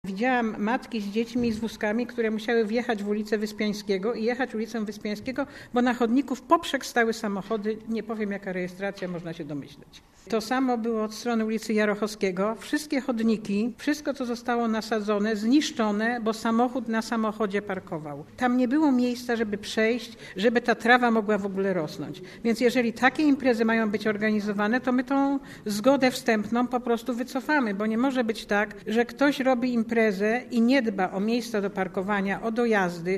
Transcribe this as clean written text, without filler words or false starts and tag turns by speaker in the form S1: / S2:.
S1: Widziałam matki z dziećmi i z wózkami, które musiały wjechać w ulicę Wyspiańskiego i jechać ulicą Wyspiańskiego, bo na chodniku w poprzek stały samochody. Nie powiem, jaka rejestracja, można się domyśleć. To samo było od strony ulicy Jarochowskiego. Wszystkie chodniki, wszystko co zostało nasadzone, zniszczone, bo samochód na samochodzie parkował. Tam nie było miejsca, żeby przejść, żeby ta trawa mogła w ogóle rosnąć. Więc jeżeli takie imprezy mają być organizowane, to my tą zgodę wstępną po prostu wycofamy, bo nie może być tak, że ktoś robi imprezę i nie dba o miejsca do parkowania, o dojazdy,